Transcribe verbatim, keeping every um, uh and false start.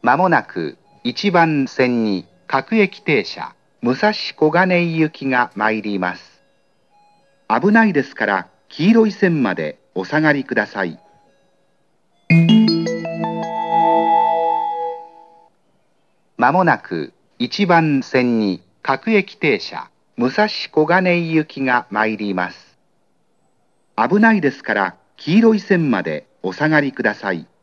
まもなくいちばん線に各駅停車武蔵小金井行きが参ります。危ないですから黄色い線までお下がりください。まもなくいちばん線に各駅停車武蔵小金井行きが参ります。危ないですから黄色い線までお下がりください。